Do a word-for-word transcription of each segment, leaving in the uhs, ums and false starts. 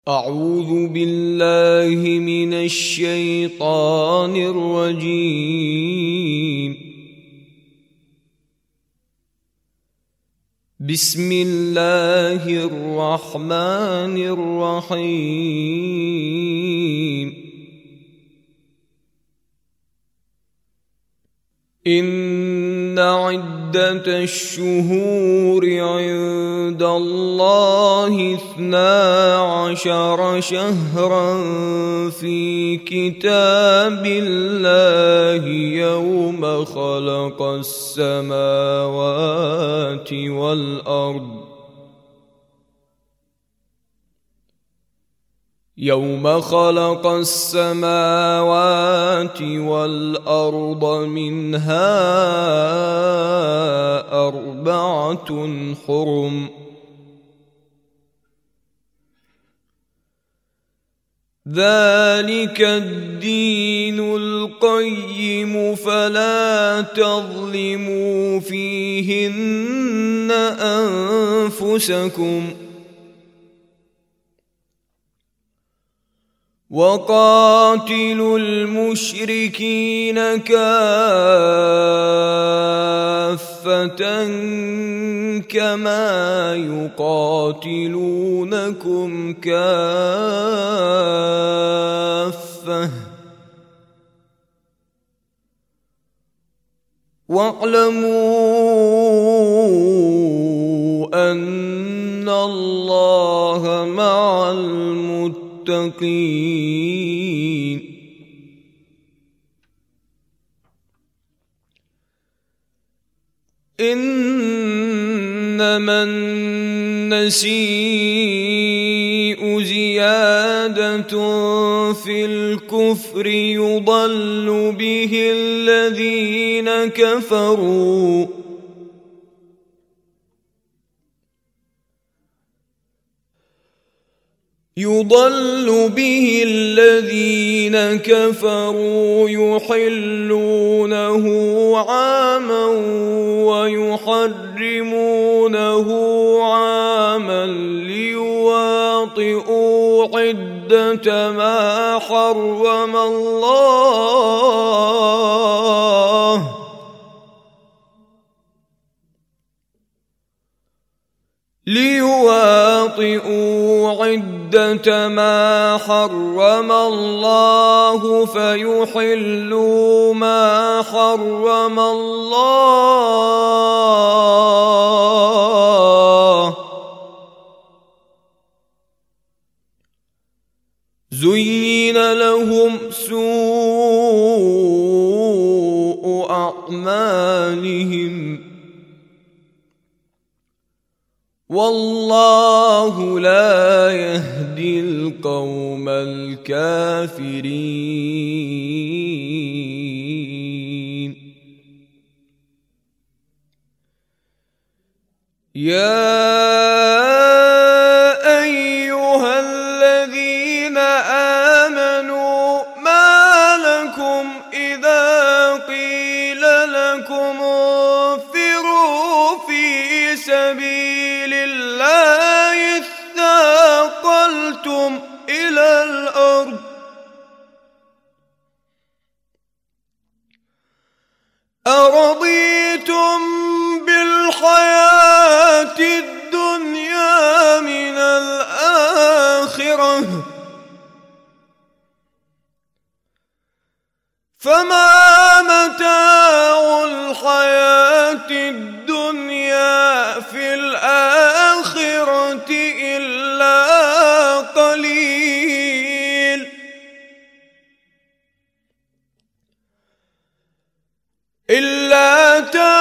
أعوذ بالله من الشيطان الرجيم. بسم الله الرحمن الرحيم. إن عدة الشهور عند الله اثنا عشر شهرا في كتاب الله يوم خلق السماوات والأرض يوم خلق السماوات والأرض منها أربعة حرم ذلك الدين القيم فلا تظلموا فيهن أنفسكم وقاتلوا المشركين كافة كما يقاتلونكم كافة واعلموا أن الله مع المتقين المتقين. إنما النسيء زيادة في الكفر يضل به الذين كفروا يضل به الذين كفروا يحلونه عاما ويحرمونه عاما ليواطئوا عدة ما حرم الله ليواطئوا عدة ما حرم الله فيحلوا ما حرم الله. زين لهم سوء أعمالهم والله لا يهدي القوم الكافرين. يا أيها الذين آمنوا ما لكم إذا قيل لكم انفروا في سبيل الله اثاقلتم إلى الأرض أرضيتم بالحياة الدنيا من الآخرة فما متاع الحياة الدنيا في الآخرة إلا قليل إلا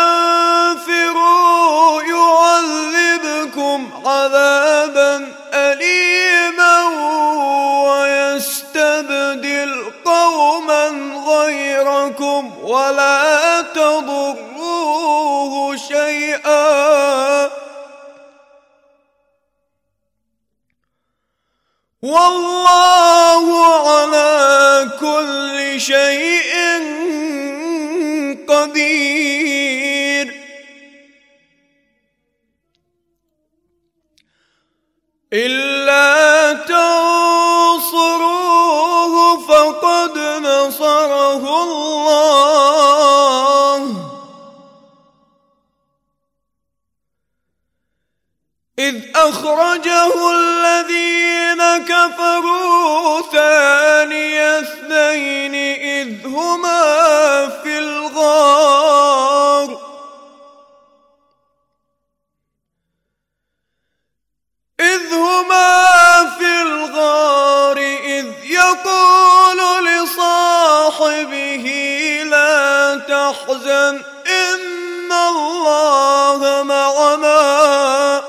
تنفروا يعذبكم عذابا أليما ويستبدل قوما غيركم ولا تضروه شيئا والله على كل شيء قدير. إلا تنفروا الذين كفروا ثاني اثنين إذ هما في الغار إذ هما في الغار إذ يقول لصاحبه لا تحزن إن الله معنا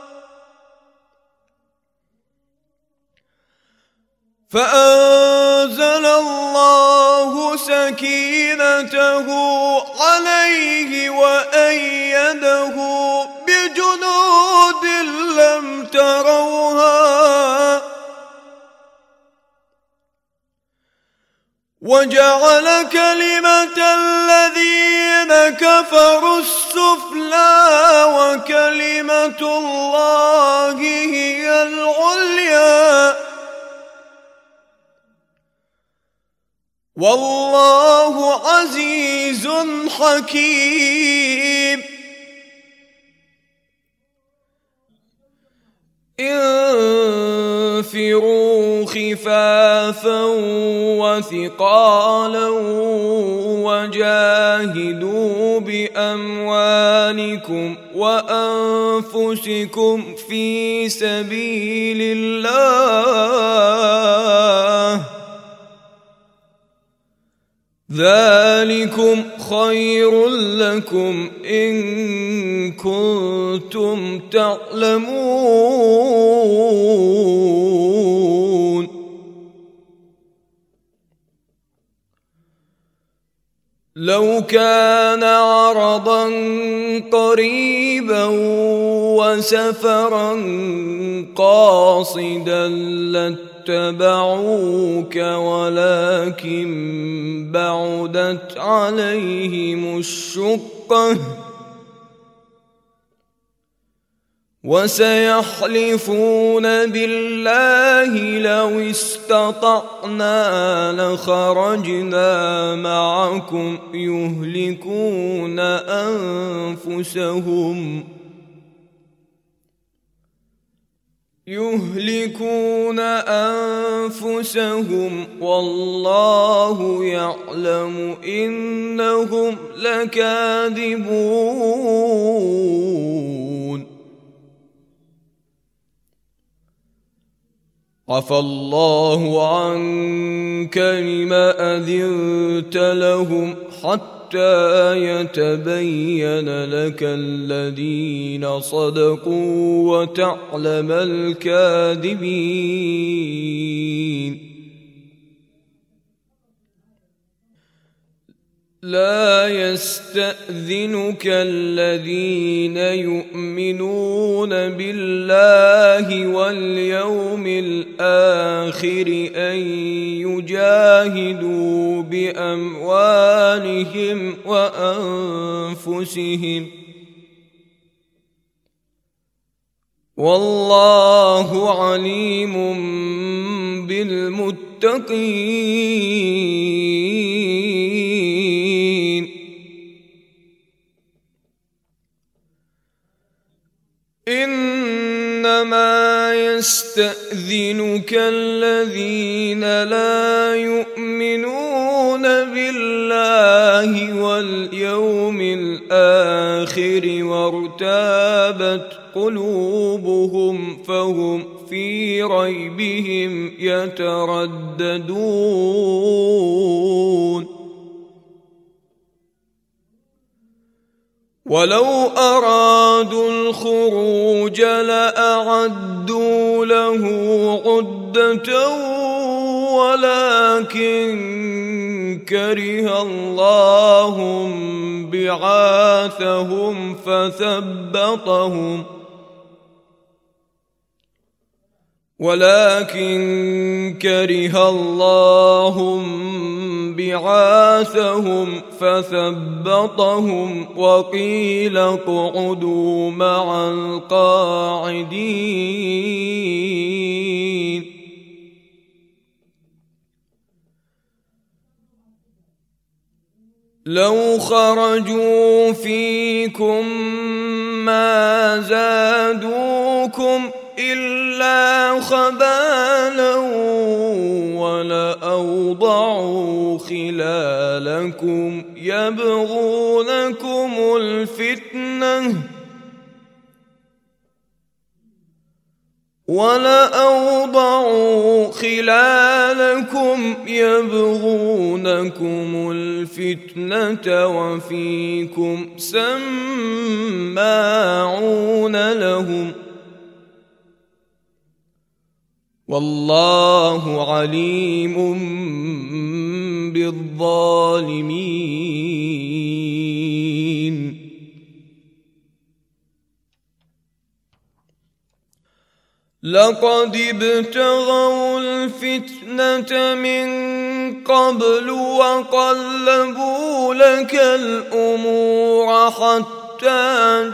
فأنزل الله سكينته عليه وأيده بجنود لم تروها وجعل كلمة الذين كفروا السفلى وكلمة الله هي العليا والله عزيز حكيم. انفروا خفافا وثقالا وجاهدوا بأموالكم وأنفسكم في سبيل الله ذلكم خير لكم إن كنتم تعلمون. لو كان عرضا قريبا وسفرا قاصدا لاتبعوك ولكن بعدت عليهم الشقة وسيحلفون بالله لو استطعنا لخرجنا معكم يهلكون أنفسهم يهلكون أنفسهم والله يعلم إنهم لكاذبون. عفى الله عنك لما أذنت لهم حتى يتبين لك الذين صدقوا وتعلم الكاذبين. لا يستأذنك الذين يؤمنون بالله واليوم الآخر أن يجاهدوا بأموالهم وأنفسهم والله عليم بالمتقين. إنما يستأذنك الذين لا يؤمنون بالله واليوم الآخر وارتابت قلوبهم فهم في ريبهم يترددون. ولو أرادوا الخروج لأعدوا له عدة ولكن كره الله بعاثهم فثبطهم ولكن كره الله بعاثهم فثبطهم وقيل اقعدوا مع القاعدين. لو خرجوا فيكم ما زادوكم إلا خبالا ولأوضعوا خلالكم يبغونكم الفتنة ولأوضعوا خلالكم يبغونكم الفتنة وفيكم سماعون لهم والله عليم بالظالمين. لقد ابتغوا الفتنة من قبل وقلبوا لك الأمور حتى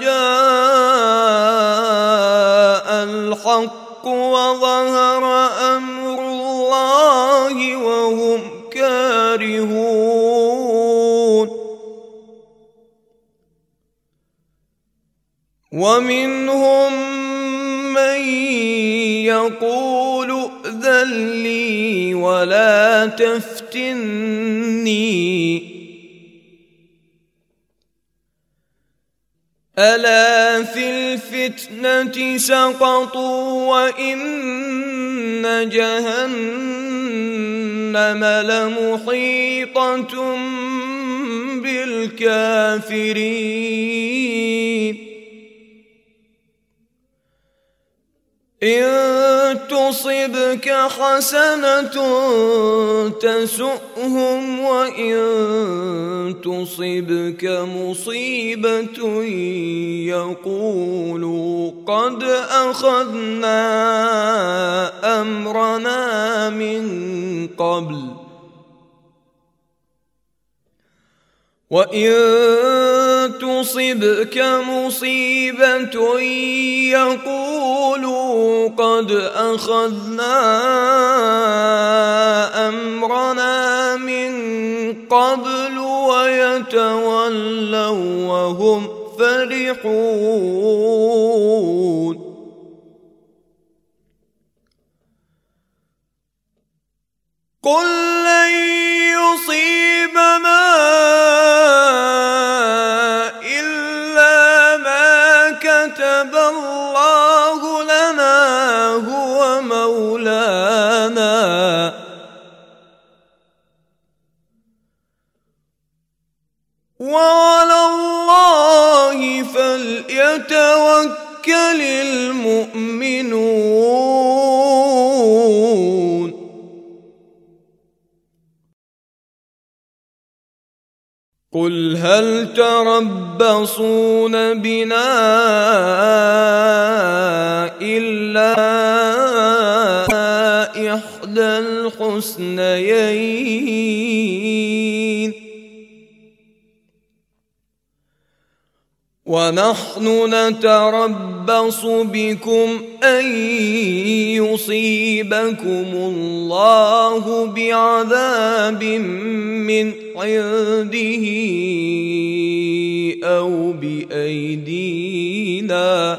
جاء الحق وظهر أمر الله وهم كارهون. ومنهم من يقول ائذن لي ولا تفتني ألا في الفتنة سقطوا وإن جهنم لمحيطة بالكافرين. إن تصبك حسنة تسؤهم وإن تصبك مصيبة يقولوا قد أخذنا أمرنا من قبل وإن تصبك مصيبة يقولوا قد أخذنا أمرنا من قبل ويتولوا وهم فرحون. قل لن يصيبنا إلا ما كتب الله لنا هو مولانا وعلى الله فليتوكل المؤمنون. قل هل تربصون بنا إلا إحدى الحسنيين ونحن نتربص بكم أن يصيبكم الله بعذاب من عنده أو بأيدينا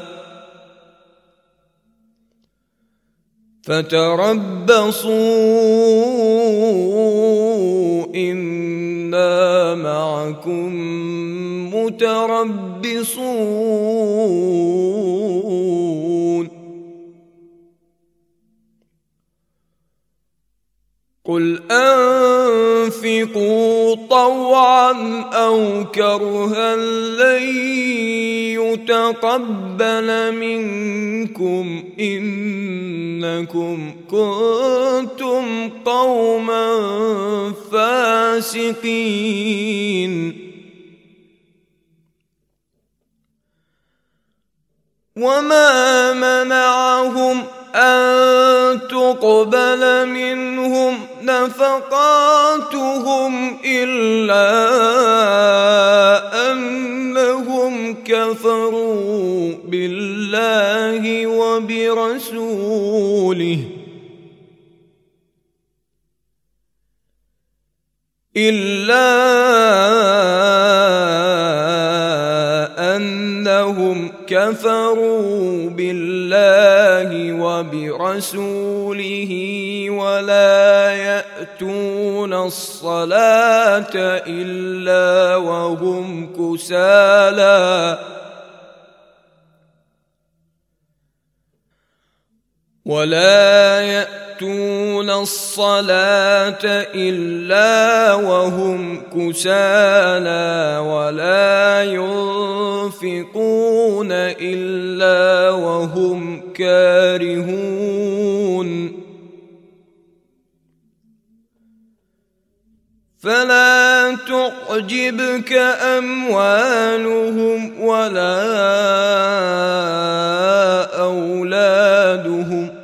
فتربصوا إنا معكم متربصون. قل أنفقوا طوعا أو كرها لن يتقبل منكم إنكم كنتم قوما فاسقين. وما منعهم أن تقبل منهم نفقاتهم إلا أنهم كفروا بالله وبرسوله إلا أنهم إنهم كفروا بالله وبرسوله ولا يأتون الصلاة إلا وهم كسالى ولا يأتون الصلاة إلا وهم كسالى ولا ينفقون إلا وهم كارهون فلا تعجبك أموالهم ولا أولادهم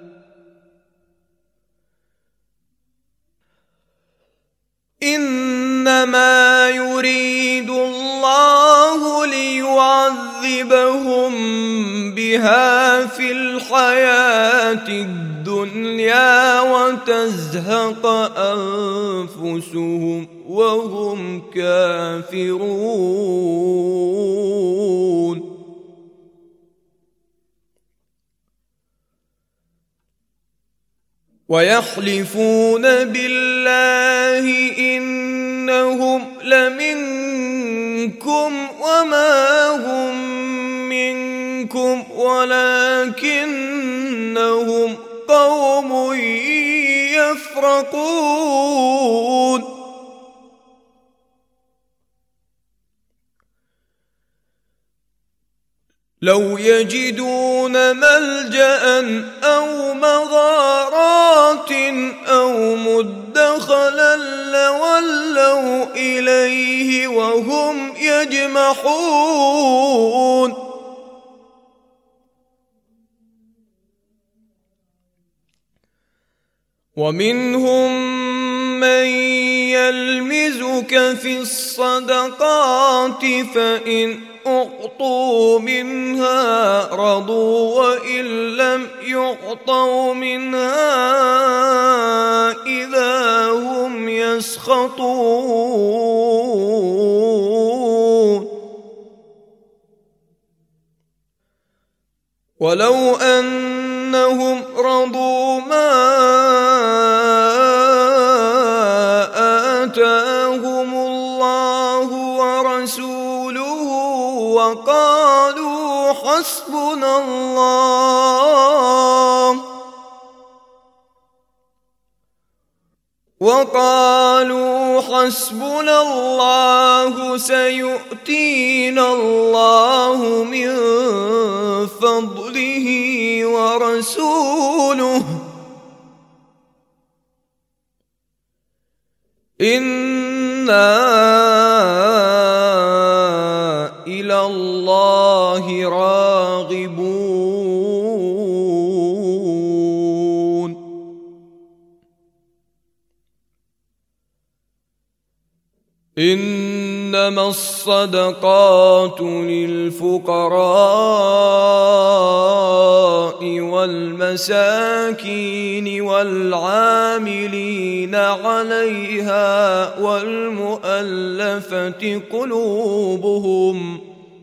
إنما يريد الله ليعذبهم بها في الحياة الدنيا وتزهق أنفسهم وهم كافرون ويحلفون بالله إنهم لمنكم وما هم منكم ولكنهم قوم يفرقون لو يجدون ملجأ أو مغارات أو مدخلا لولوا إليه وهم يجمحون ومنهم من يلمزك في الصدقات فإن أعطوا منها رضوا وإن لم يعطوا منها إذا هم يسخطون ولو أنهم رضوا ما آتاهم الله ورسوله وقالوا حسبنا الله وقالوا حسبنا الله سيؤتينا الله من فضله ورسوله إنا إلى الله راغبون إنما الصدقات للفقراء والمساكين والعاملين عليها والمؤلفة قلوبهم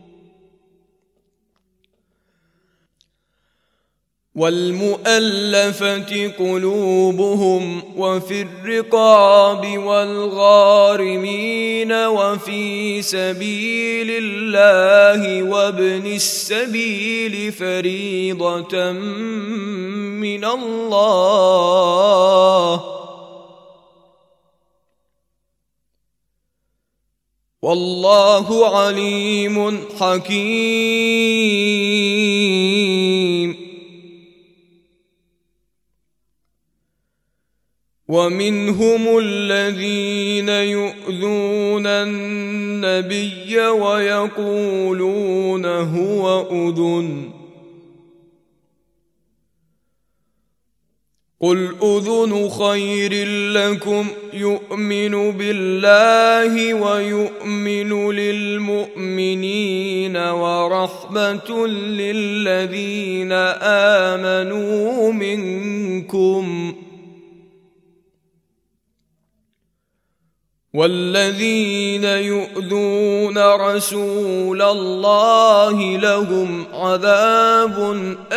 والمؤلفة قلوبهم وفي الرقاب والغارمين وفي سبيل الله وابن السبيل فريضة من الله والله عليم حكيم ومنهم الذين يؤذون النبي ويقولون هو أذن قل أذن خير لكم يؤمن بالله ويؤمن للمؤمنين ورحمة للذين آمنوا منكم والذين يؤذون رسول الله لهم عذاب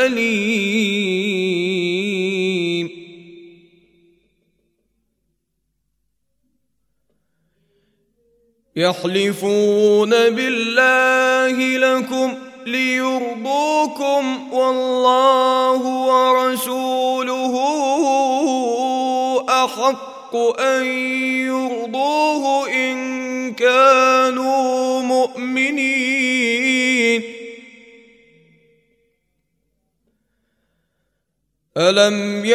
أليم. يحلفون بالله لكم ليرضوكم والله ورسوله أحق أن يرضوه إن كانوا مؤمنين. ألم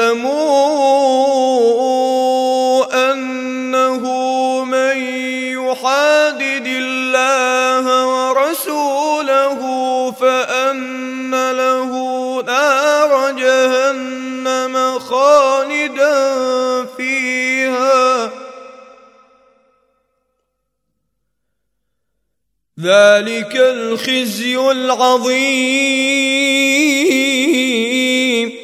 يعلموا أنه من يحادد الله ورسوله فأن له نار جهنم خالدا فيها ذلك الخزي العظيم.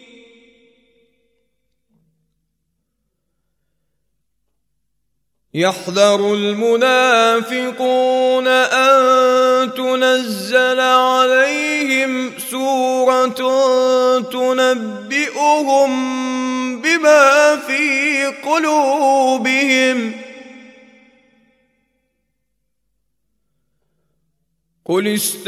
يحذر المنافقون أن تنزل عليهم سورة تنبئهم بما في قلوبهم قل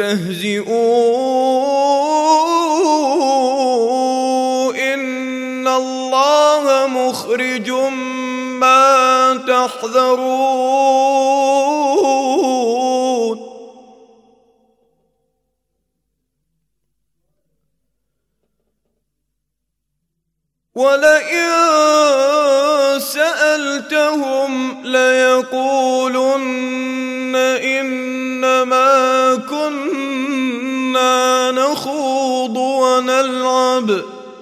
استهزئوا إن الله مخرج ما تحذرون. ولئن سألتهم ليقولن إنما كنا نخوض ونلعب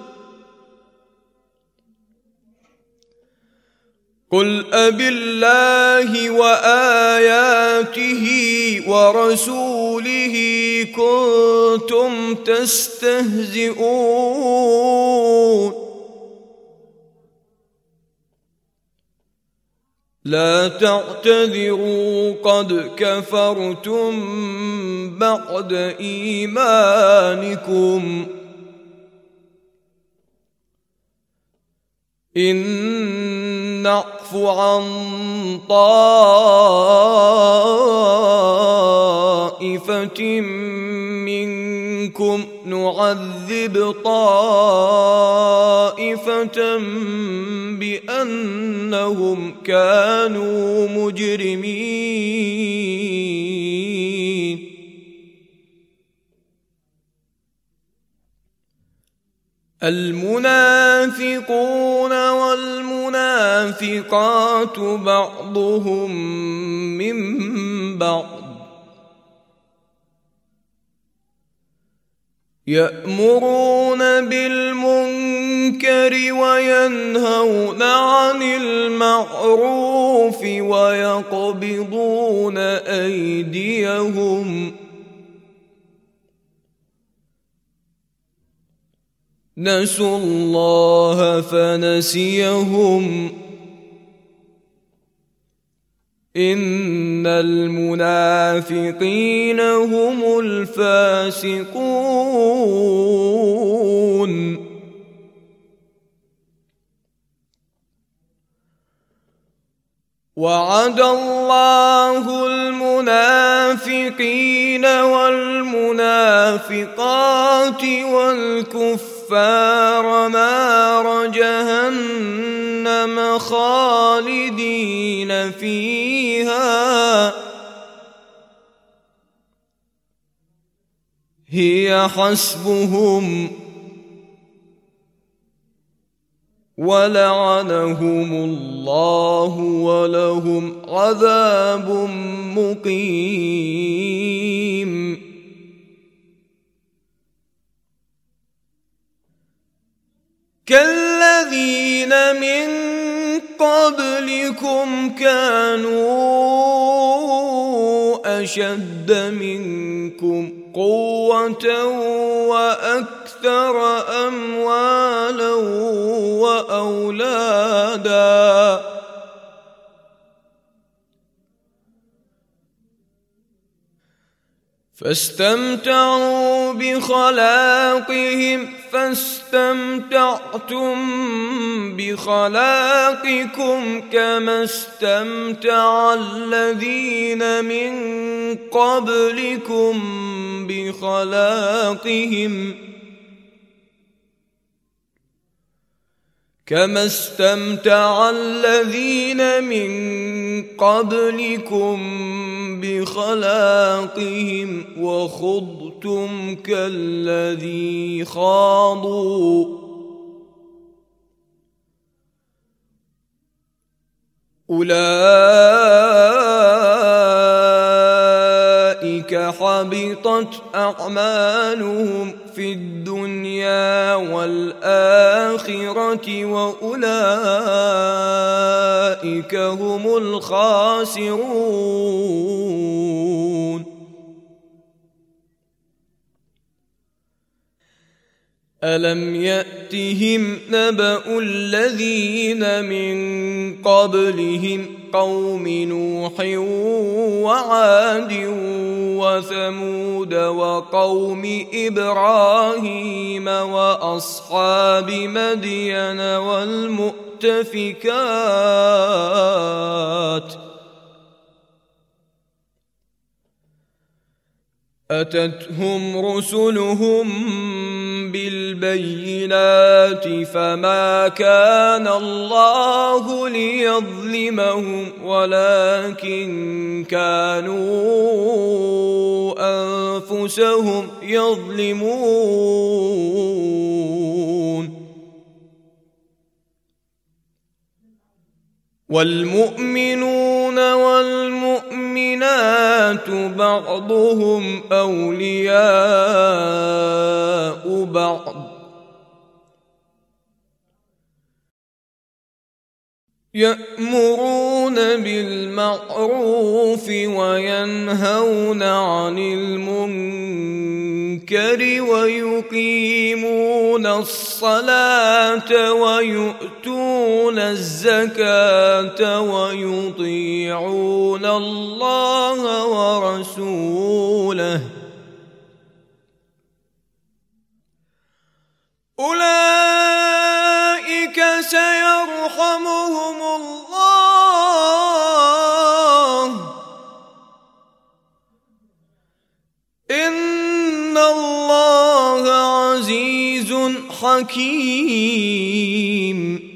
قل أبالله وآياته ورسوله كنتم تستهزئون لا تعتذروا قد كفرتم بعد إيمانكم إن نعف عن طائفة منكم نعذب طائفة بأنهم كانوا مجرمين. المنافقون والمنافقات بعضهم من بعض يأمرون بالمنكر وينهون عن المعروف ويقبضون أيديهم نسوا الله فنسيهم إن المنافقين هم الفاسقون. وعد الله المنافقين والمنافقات والكفار نار جهنم خالدين فيها هي حسبهم ولعنهم الله ولهم عذاب مقيم. كالذين من قبلكم كانوا أشد منكم قوة وأكثر أموالا وأولادا فاستمتعوا بخلاقهم فاستمتعتم بخلاقكم كما استمتع الذين من قبلكم بخلاقهم كما استمتع الذين من قبلكم بخلاقهم وخضتم كالذي خاضوا أولئك حبطت أعمالهم في الدنيا والآخرة وأولئك هم الخاسرون. ألم يأتهم نبأ الذين من قبلهم قوم نوح وعاد وثمود وقوم إبراهيم وأصحاب مدين والمؤتفكات أتتهم رسلهم بالبينات فما كان الله ليظلمهم ولكن كانوا أنفسهم يظلمون. والمؤمنون والمؤمنات بعضهم أولياء بعض يأمرون بالمعروف وينهون عن المنكر ويقيمون الصلاة ويؤتون الزكاة ويطيعون الله ورسوله أولئك سيرحمهم الله إن الله عزيز حكيم.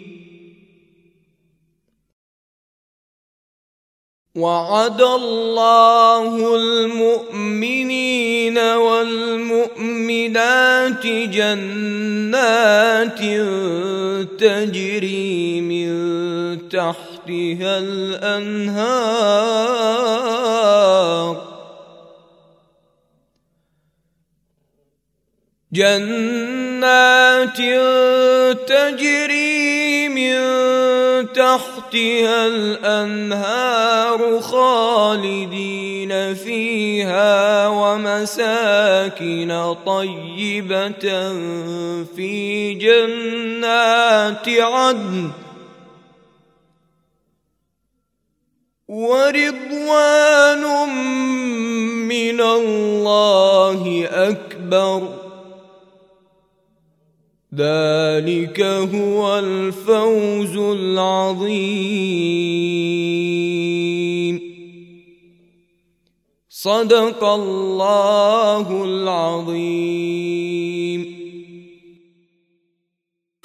وعد الله المؤمنين والمؤمنات جنات تجري من تحتها الأنهار جنات تجري من تحتها الأنهار خالدين فيها ومساكن طيبة في جنات عدن ورضوان من الله أكبر ذلك هو الفوز العظيم. صدق الله العظيم.